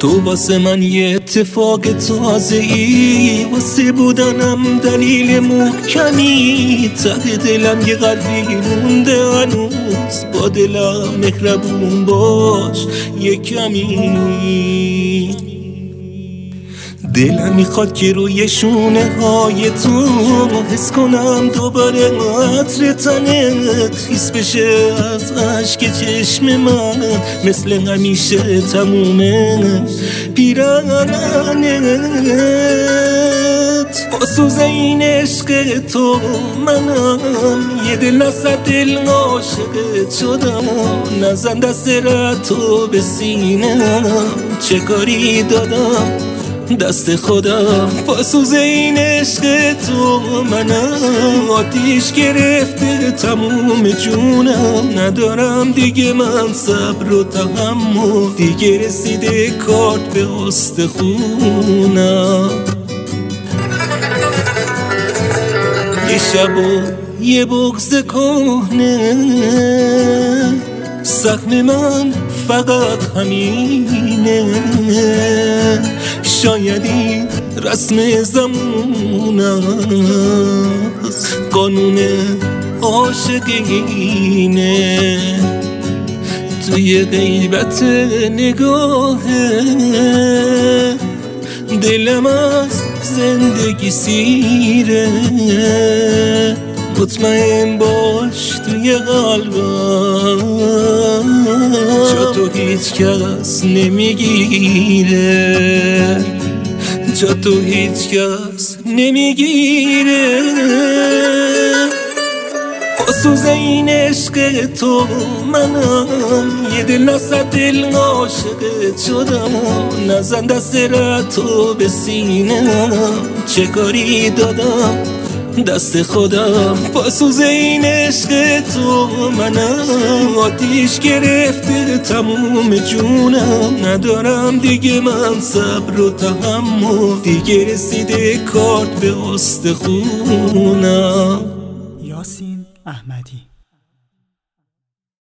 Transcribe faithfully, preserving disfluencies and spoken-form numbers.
تو واسه من یه اتفاق تازه ای، واسه بودنم دلیل محکمی. ته دلم یه قلبی مونده هنوز، با دلم مهربون باش یه کمی. دلم میخواد که روی شونه های تو حس کنم دوباره عطر تنت، حس بشه از عشق چشم من، مثل همیشه تمومه پیرانت. با سوز این عشق تو منم یه دل نصد دل عاشقت شدم. نزن دست رتو به سینم، چه کاری دادم دست خودم. با سوز این عشق تو منم آتیش گرفته تموم جونم. ندارم دیگه من صبر و تحمل، دیگه رسیده کارت به استخونم. یه شب و یه بغض کهنه، زخم من فقط همینه. شاید این رسم زمون است، قانون عاشقینه. توی غیبت نگاهه دلم از زندگی سیره. مطمئن باش توی قلبم جا تو هیچ کس نمیگیره، جا تو هیچ کس نمیگیره. با سوز این عشق تو منم یه دل نصد دل عاشقت شدم. نزن دست رتو به سینم، چه کاری دادم دست خودم. با سوز این عشق تو منم آتیش گرفته تموم جونم. ندارم دیگه من صبر و تحمل، دیگه رسیده کارت به استخونم. یاسین احمدی.